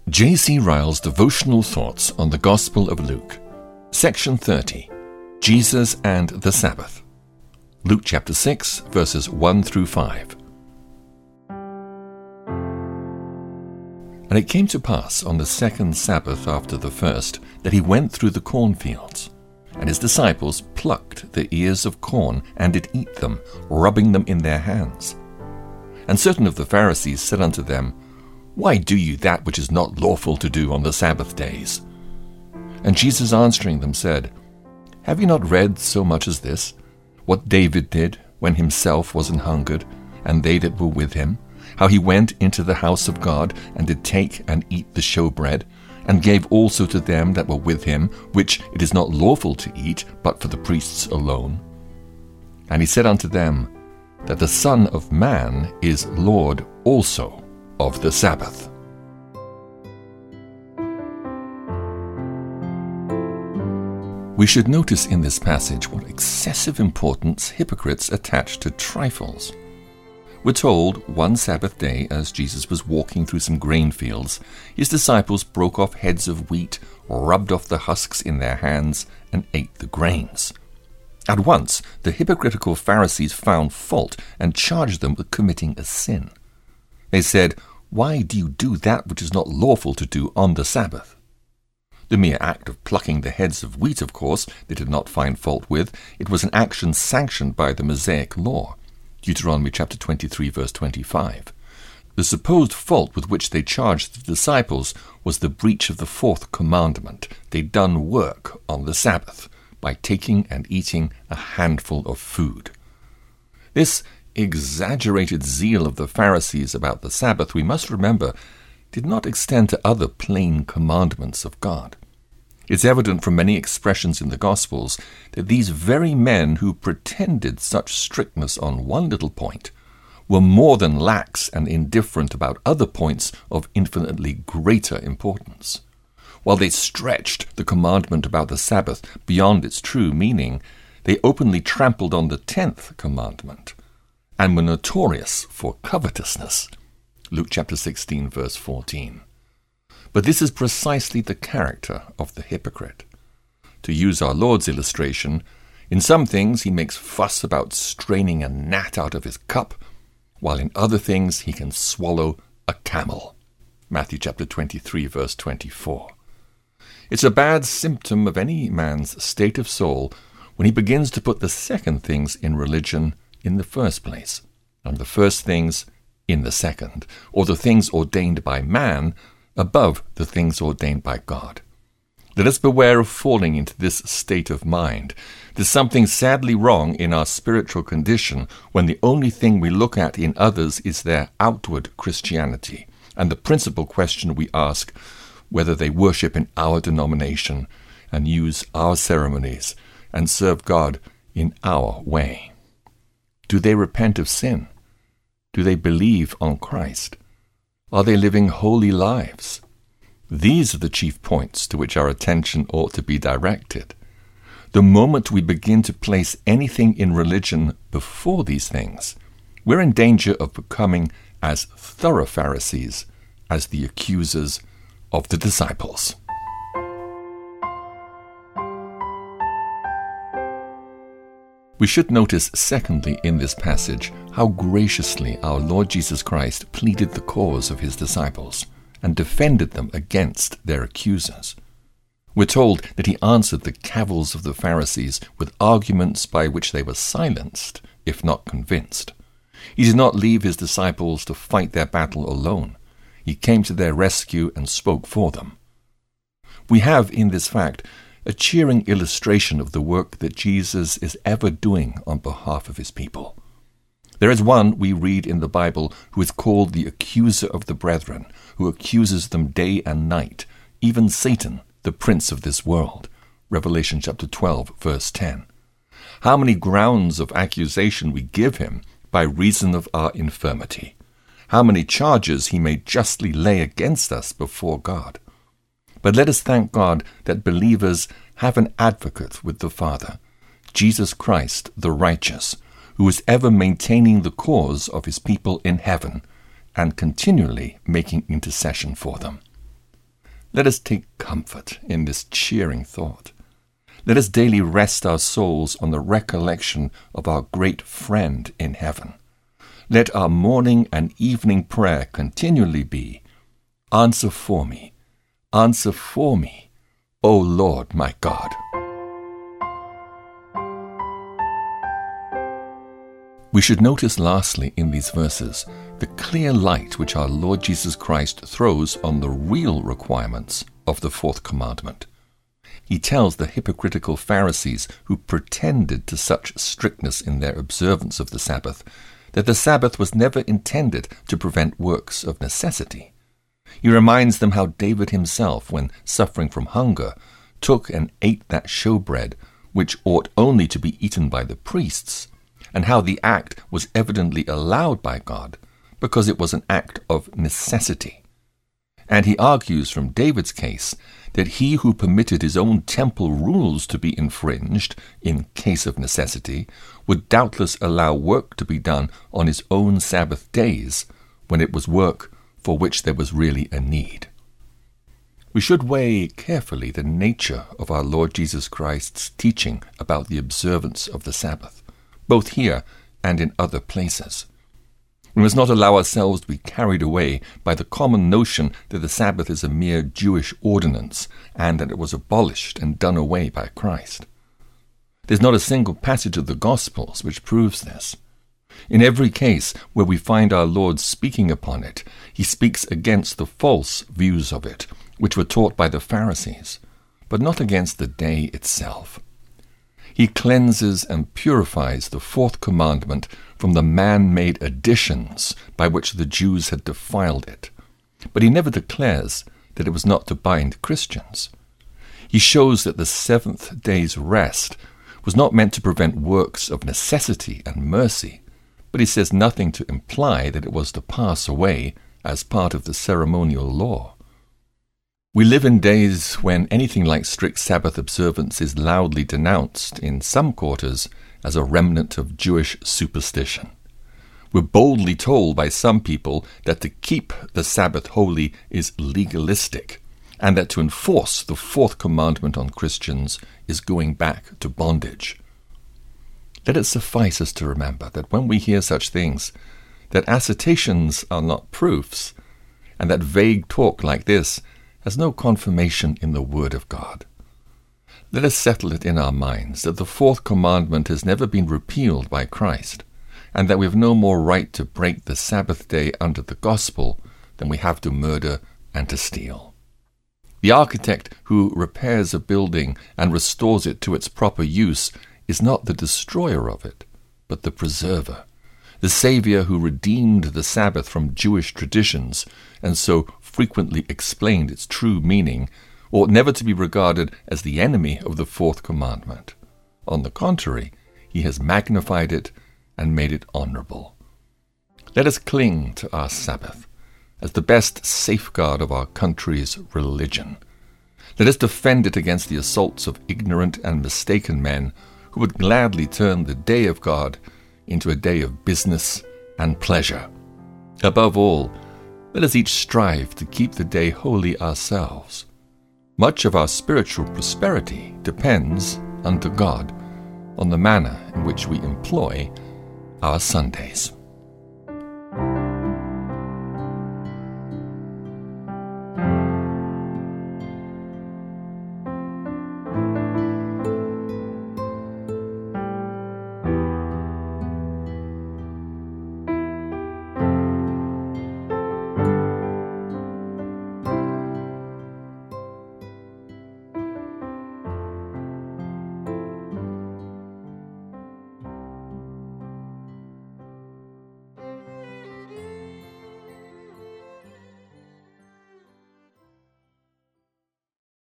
J.C. Ryle's Devotional Thoughts on the Gospel of Luke, Section 30, Jesus and the Sabbath. Luke chapter 6, verses 1 through 5. And it came to pass on the second Sabbath after the first, that he went through the cornfields. And his disciples plucked the ears of corn, and did eat them, rubbing them in their hands. And certain of the Pharisees said unto them, Why do you that which is not lawful to do on the Sabbath days? And Jesus answering them said, Have ye not read so much as this, what David did when himself was an hungered, and they that were with him, how he went into the house of God, and did take and eat the showbread, and gave also to them that were with him, which it is not lawful to eat, but for the priests alone? And he said unto them, that the Son of Man is Lord also of the Sabbath. We should notice in this passage what excessive importance hypocrites attach to trifles. We're told one Sabbath day, as Jesus was walking through some grain fields, his disciples broke off heads of wheat, rubbed off the husks in their hands, and ate the grains. At once, the hypocritical Pharisees found fault and charged them with committing a sin. They said, Why do you do that which is not lawful to do on the Sabbath? The mere act of plucking the heads of wheat, of course, they did not find fault with. It was an action sanctioned by the Mosaic law. Deuteronomy chapter 23, verse 25. The supposed fault with which they charged the disciples was the breach of the fourth commandment. They'd done work on the Sabbath by taking and eating a handful of food. This exaggerated zeal of the Pharisees about the Sabbath, we must remember, did not extend to other plain commandments of God. It's evident from many expressions in the Gospels that these very men who pretended such strictness on one little point were more than lax and indifferent about other points of infinitely greater importance. While they stretched the commandment about the Sabbath beyond its true meaning, they openly trampled on the 10th commandment and were notorious for covetousness. Luke chapter 16, verse 14. But this is precisely the character of the hypocrite. To use our Lord's illustration, in some things he makes fuss about straining a gnat out of his cup, while in other things he can swallow a camel. Matthew chapter 23, verse 24. It's a bad symptom of any man's state of soul when he begins to put the second things in religion in the first place, and the first things in the second, or the things ordained by man above the things ordained by God. Let us beware of falling into this state of mind. There's something sadly wrong in our spiritual condition when the only thing we look at in others is their outward Christianity, and the principal question we ask, whether they worship in our denomination and use our ceremonies and serve God in our way. Do they repent of sin? Do they believe on Christ? Are they living holy lives? These are the chief points to which our attention ought to be directed. The moment we begin to place anything in religion before these things, we're in danger of becoming as thorough Pharisees as the accusers of the disciples. We should notice, secondly, in this passage, how graciously our Lord Jesus Christ pleaded the cause of his disciples and defended them against their accusers. We're told that he answered the cavils of the Pharisees with arguments by which they were silenced, if not convinced. He did not leave his disciples to fight their battle alone. He came to their rescue and spoke for them. We have, in this fact, a cheering illustration of the work that Jesus is ever doing on behalf of his people. There is one we read in the Bible who is called the accuser of the brethren, who accuses them day and night, even Satan, the prince of this world. Revelation chapter 12, verse 10. How many grounds of accusation we give him by reason of our infirmity. How many charges he may justly lay against us before God. But let us thank God that believers have an advocate with the Father, Jesus Christ the righteous, who is ever maintaining the cause of his people in heaven and continually making intercession for them. Let us take comfort in this cheering thought. Let us daily rest our souls on the recollection of our great friend in heaven. Let our morning and evening prayer continually be, "Answer for me, O Lord my God." We should notice lastly in these verses the clear light which our Lord Jesus Christ throws on the real requirements of the fourth commandment. He tells the hypocritical Pharisees who pretended to such strictness in their observance of the Sabbath that the Sabbath was never intended to prevent works of necessity. He reminds them how David himself, when suffering from hunger, took and ate that showbread which ought only to be eaten by the priests, and how the act was evidently allowed by God because it was an act of necessity. And he argues from David's case that he who permitted his own temple rules to be infringed in case of necessity would doubtless allow work to be done on his own Sabbath days when it was work for which there was really a need. We should weigh carefully the nature of our Lord Jesus Christ's teaching about the observance of the Sabbath, both here and in other places. We must not allow ourselves to be carried away by the common notion that the Sabbath is a mere Jewish ordinance and that it was abolished and done away by Christ. There's not a single passage of the Gospels which proves this. In every case where we find our Lord speaking upon it, he speaks against the false views of it, which were taught by the Pharisees, but not against the day itself. He cleanses and purifies the fourth commandment from the man-made additions by which the Jews had defiled it. But he never declares that it was not to bind Christians. He shows that the seventh day's rest was not meant to prevent works of necessity and mercy, but he says nothing to imply that it was to pass away as part of the ceremonial law. We live in days when anything like strict Sabbath observance is loudly denounced in some quarters as a remnant of Jewish superstition. We're boldly told by some people that to keep the Sabbath holy is legalistic, and that to enforce the fourth commandment on Christians is going back to bondage. Let it suffice us to remember that when we hear such things, that assertions are not proofs, and that vague talk like this has no confirmation in the Word of God. Let us settle it in our minds that the fourth commandment has never been repealed by Christ, and that we have no more right to break the Sabbath day under the gospel than we have to murder and to steal. The architect who repairs a building and restores it to its proper use is not the destroyer of it, but the preserver, the Saviour who redeemed the Sabbath from Jewish traditions and so frequently explained its true meaning, ought never to be regarded as the enemy of the fourth commandment. On the contrary, he has magnified it and made it honorable. Let us cling to our Sabbath as the best safeguard of our country's religion. Let us defend it against the assaults of ignorant and mistaken men who would gladly turn the day of God into a day of business and pleasure. Above all, let us each strive to keep the day holy ourselves. Much of our spiritual prosperity depends, unto God, on the manner in which we employ our Sundays.